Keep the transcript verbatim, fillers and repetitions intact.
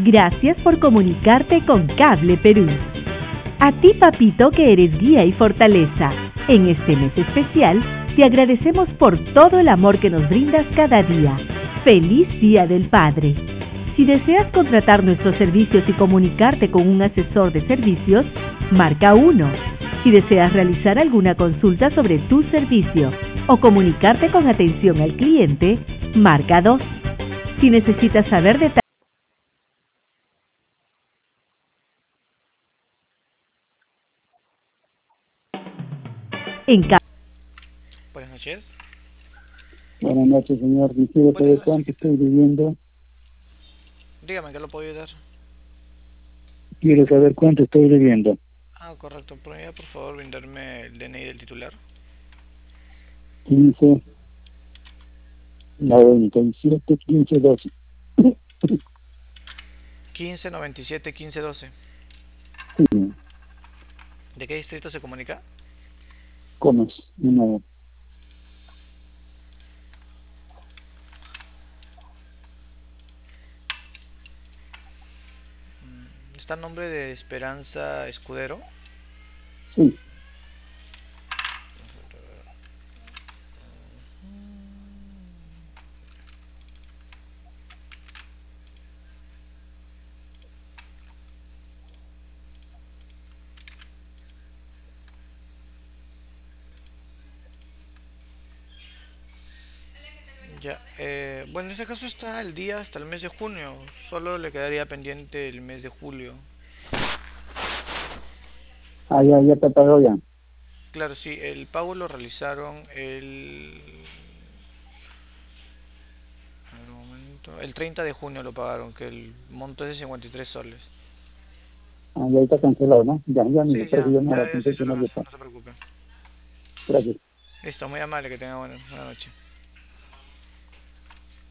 Gracias por comunicarte con Cable Perú. A ti, papito, que eres guía y fortaleza. En este mes especial, te agradecemos por todo el amor que nos brindas cada día. ¡Feliz Día del Padre! Si deseas contratar nuestros servicios y comunicarte con un asesor de servicios, marca uno. Si deseas realizar alguna consulta sobre tu servicio o comunicarte con atención al cliente, marca dos. Si necesitas saber detalles en ca- Buenas noches. Buenas noches, señor. Quisiera Buenas saber noches, cuánto chiquito. estoy debiendo. Dígame, ¿qué lo puedo ayudar? Quiero saber cuánto estoy debiendo. Ah, correcto. ¿Podría, por favor, brindarme el D N I del titular? quince, noventa y siete, quince, doce. quince noventa y siete quince doce. Sí, ¿De qué distrito se comunica? Comas, una, Está el nombre de Esperanza Escudero. sí. Ya, eh, bueno, en ese caso está el día hasta el mes de junio. Solo le quedaría pendiente el mes de julio. Ah, ya, ya te pagó ya. Claro, sí, el pago lo realizaron el... a ver, un momento, el treinta de junio lo pagaron, que el monto es de cincuenta y tres soles. Ah, ya está cancelado, ¿no? Ya, ya, mire, Sí, por eso ya, yo no ya, la ya se pensé hizo que la no había cancelación, pagado. no se preocupe. Gracias. Listo, muy amable, que tenga buena, buena noche.